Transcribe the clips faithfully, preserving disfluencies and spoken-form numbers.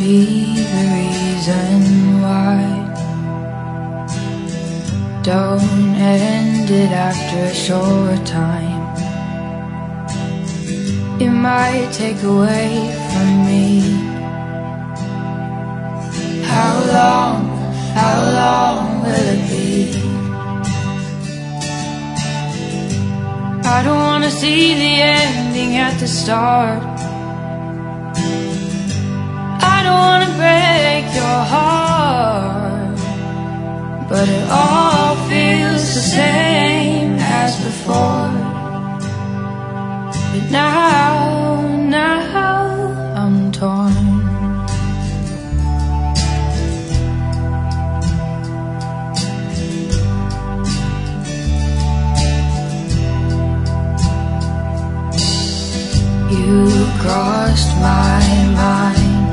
see the reason why. Don't end it after a short time. It might take away from me. How long, how long will it be? I don't wanna see the ending at the start. I don't wanna break your heart, but it all feels the same as before. But now, now I'm torn. You crossed my mind.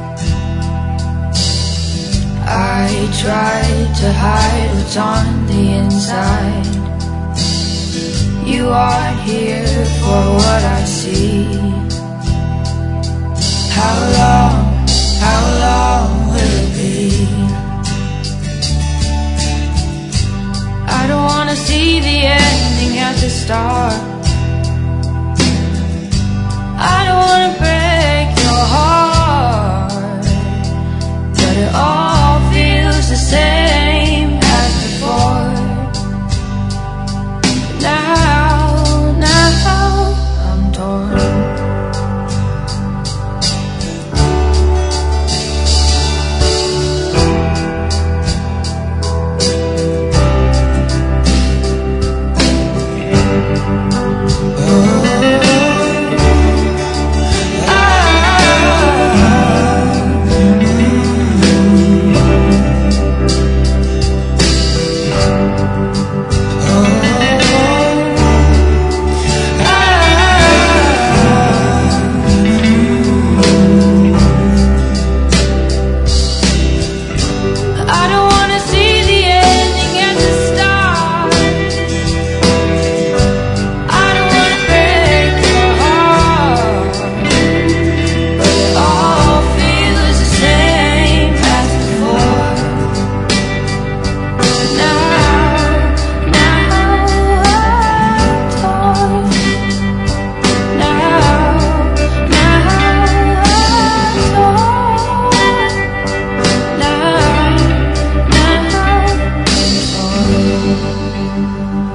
I tried to hide what's on the inside. You aren't here for what I see. How long, how long will it be? I don't wanna see the ending at the start. I don't wanna break your heart, but it all feels the same as before. Now, now I'm torn. Thank you.